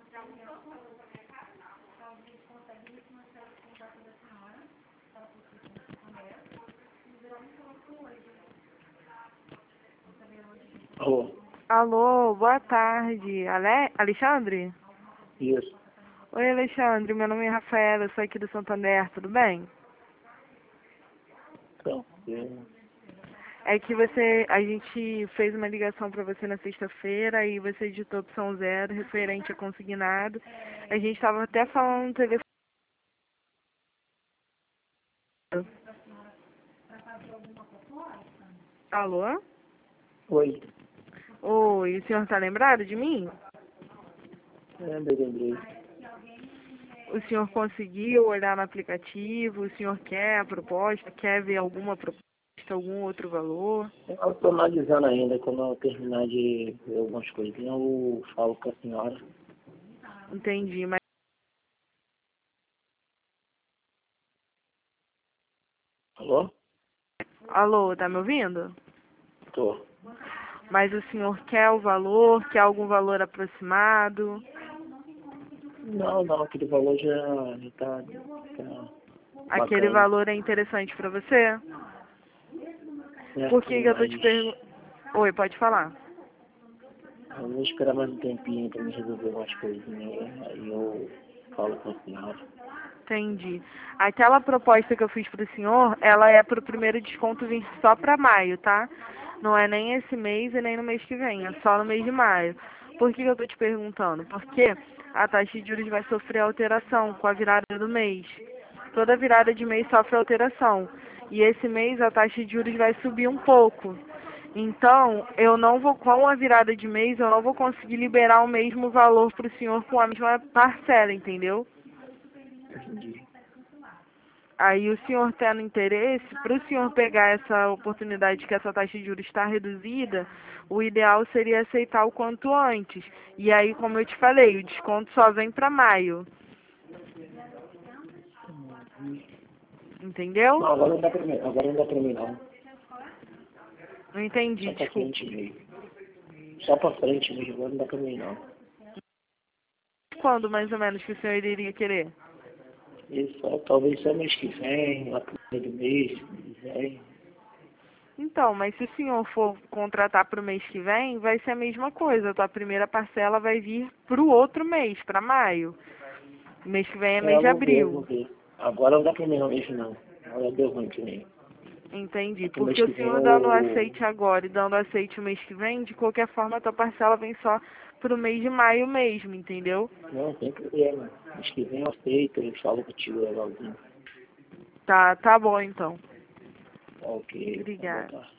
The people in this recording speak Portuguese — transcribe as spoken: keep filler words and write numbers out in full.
Alô? Alô, boa tarde. Ale... Alexandre? Isso. Oi, Alexandre. Meu nome é Rafaela, eu sou aqui do Santander, tudo bem? Então, eu... É que você, a gente fez uma ligação para você na sexta-feira e você digitou opção zero, referente a consignado. A gente estava até falando no telefone. Alô? Oi. Oi, o senhor está lembrado de mim? Lembrei, lembrei. O senhor conseguiu olhar no aplicativo? O senhor quer a proposta? Quer ver alguma proposta, algum outro valor? Eu estou analisando ainda. Quando eu terminar de ver algumas coisinhas, eu falo com a senhora. Entendi, mas... Alô? Alô, tá me ouvindo? Tô. Mas o senhor quer o valor? Quer algum valor aproximado? Não, não, aquele valor já, já tá, tá Aquele bacana. valor é interessante pra você? Por Certo, que que eu tô te mas perguntando? Oi, pode falar. eu vou esperar mais um tempinho para me resolver umas coisinhas. Aí eu falo com a senhora. Entendi. Aquela proposta que eu fiz pro senhor, ela é pro primeiro desconto vir só pra maio, tá? Não é nem esse mês e nem no mês que vem, é só no mês de maio. Por que que eu tô te perguntando? Porque a taxa de juros vai sofrer alteração com a virada do mês. Toda virada de mês sofre alteração. E esse mês a taxa de juros vai subir um pouco. Então, eu não vou, com a virada de mês, eu não vou conseguir liberar o mesmo valor pro senhor com a mesma parcela, entendeu? Entendi. Aí o senhor tendo interesse, para o senhor pegar essa oportunidade que essa taxa de juros está reduzida, o ideal seria aceitar o quanto antes. E aí, como eu te falei, o desconto só vem para maio. Entendeu? Não, agora não dá pra mim, agora não dá pra mim não. Não entendi, Só pra desculpa. frente mesmo. Só pra frente mesmo, agora não dá pra mim não. Quando mais ou menos que o senhor iria querer? Isso só, talvez só mês que vem, lá pro meio do mês, se quiser. Então, mas se o senhor for contratar para o mês que vem, vai ser a mesma coisa. A tua primeira parcela vai vir para o outro mês, para maio. O mês que vem é É, mês eu de vou ver, eu vou abril. ver. Agora não dá pra mim não mesmo não. Agora deu ruim pra mim. Entendi. Pro mês Porque que o vem senhor dando o eu... aceite agora e dando aceite o mês que vem, de qualquer forma a tua parcela vem só pro mês de maio mesmo, entendeu? Não, tem problema. Mês que vem eu aceito, eu falo contigo legalzinho. Tá, tá bom então. Ok, então boa Obrigada. tarde.